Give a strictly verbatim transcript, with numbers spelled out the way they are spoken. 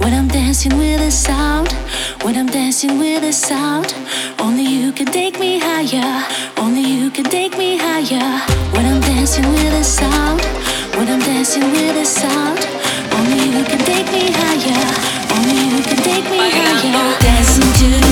When I'm dancing with a sound, when I'm dancing with a sound, only you can take me higher, only you can take me higher. When I'm dancing with a sound, when I'm dancing with a sound, only you can take me higher, only you can take me higher. Dancing to